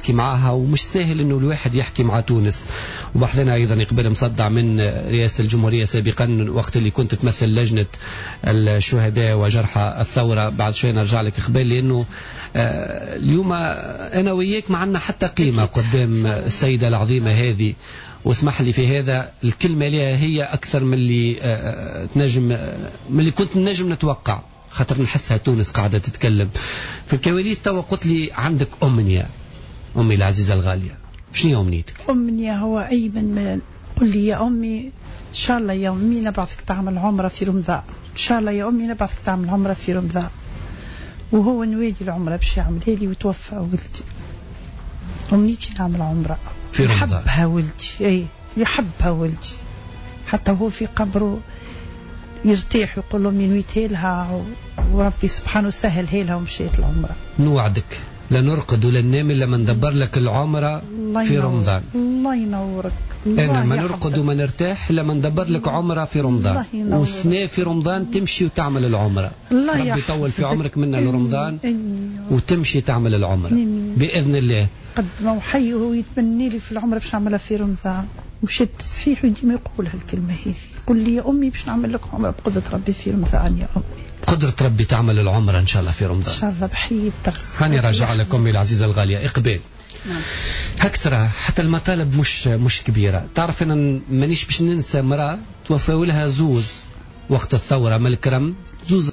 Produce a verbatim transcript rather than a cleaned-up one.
تحكي معها، ومش سهل انه الواحد يحكي مع تونس. وبحثنا ايضا قبل مصدع من رئاسة الجمهورية سابقا وقت اللي كنت تمثل لجنة الشهداء وجرحى الثورة. بعد شوي نرجع لك قبل، لانه اليوم انا وياك ما عندنا حتى قيمة قدام السيدة العظيمة هذه، واسمح لي في هذا الكلمة لها هي أكثر من اللي تنجم من اللي كنت نجم نتوقع، خاطر نحسها تونس قاعدة تتكلم في الكواليس. توا قلت لي عندك أمنية، أمي العزيزة الغالية، شنو أمنيتك؟ أمنية هو أيمن قل لي يا أمي إن شاء الله يا أمي نبعثك تعمل عمرة في رمضان، إن شاء الله يا أمي نبعثك تعمل عمرة في رمضان. وهو نوادي العمرة باش يعملها لي وتوفى ولدي. أمنيتي نعمل عمرة في رمضان. يحبها ولدي، أي يحبها ولدي، حتى هو في قبره يرتاح ويقول له من ويتيلها، وربي سبحانه سهل لها ومشيت العمرة. نوعدك لا نرقد ولا ننام إلا ما ندبر لك العمرة في رمضان. الله ينورك. أنا ما نرقد وما نرتاح إلا ما ندبر لك عمرة في رمضان، والسنة في رمضان تمشي وتعمل العمرة. الله ربي يطول في عمرك منا لرمضان وتمشي تعمل العمرة بإذن الله. قد ما وحي هو يتمنى لي في العمرة باش نعملها في رمضان، ومشيت صحيح وديما يقولها الكلمة هذه، يقول لي يا أمي باش نعمل لك عمرة بقدرة ربي في رمضان يا أمي. قدرة ربي تعمل العمرة إن شاء الله في رمضان إن شاء الله بحيي الدرس. هاني راجع لك أمي العزيزة الغالية إقبال. نعم. هكترة حتى المطالب مش مش كبيرة. تعرف أنا مانيش باش ننسى مرأة توفى لها زوز وقت الثورة من الكرم، زوز